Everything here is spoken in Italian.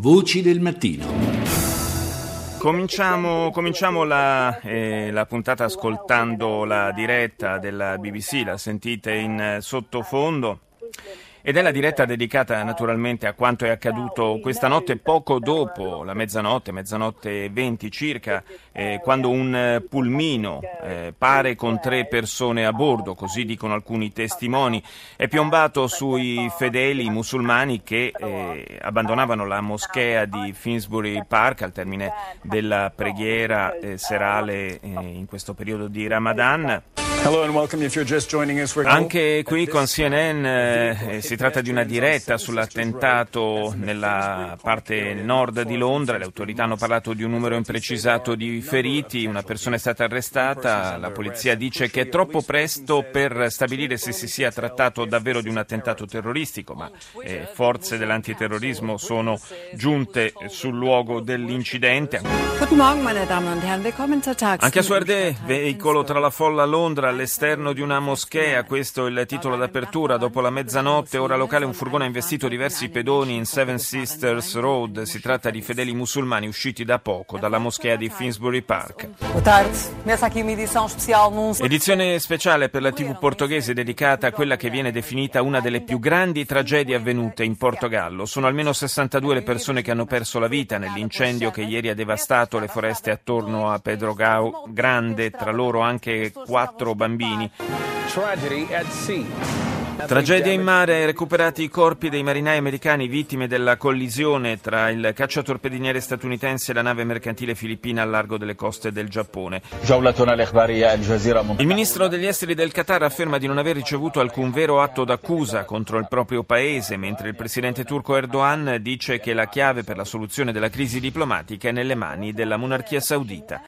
Voci del mattino. Cominciamo la puntata ascoltando la diretta della BBC, la sentite in sottofondo. Ed è la diretta dedicata naturalmente a quanto è accaduto questa notte poco dopo la mezzanotte 20 circa, quando un pulmino, pare con 3 persone a bordo, così dicono alcuni testimoni, è piombato sui fedeli musulmani che abbandonavano la moschea di Finsbury Park al termine della preghiera serale in questo periodo di Ramadan. Hello and welcome if you're just joining us. Anche qui con CNN si tratta di una diretta sull'attentato nella parte nord di Londra. Le autorità hanno parlato di un numero imprecisato di feriti, una persona è stata arrestata, la polizia dice che è troppo presto per stabilire se si sia trattato davvero di un attentato terroristico, ma forze dell'antiterrorismo sono giunte sul luogo dell'incidente. Guten Morgen, meine Damen und Herren, willkommen zur Tagesschau. Anche a Suardè, veicolo tra la folla a Londra all'esterno di una moschea, questo è il titolo d'apertura. Dopo la mezzanotte, ora locale, un furgone ha investito diversi pedoni in Seven Sisters Road. Si tratta di fedeli musulmani usciti da poco dalla moschea di Finsbury Park. Boa tarde. Começa aqui uma edição especial num... Edizione speciale per la TV portoghese dedicata a quella che viene definita una delle più grandi tragedie avvenute in Portogallo. Sono almeno 62 le persone che hanno perso la vita nell'incendio che ieri ha devastato le foreste attorno a Pedrógão Grande, tra loro anche 4 bambini. Tragedia in mare, recuperati i corpi dei marinai americani vittime della collisione tra il cacciatorpediniere statunitense e la nave mercantile filippina al largo delle coste del Giappone. Il ministro degli esteri del Qatar afferma di non aver ricevuto alcun vero atto d'accusa contro il proprio paese, mentre il presidente turco Erdogan dice che la chiave per la soluzione della crisi diplomatica è nelle mani della monarchia saudita.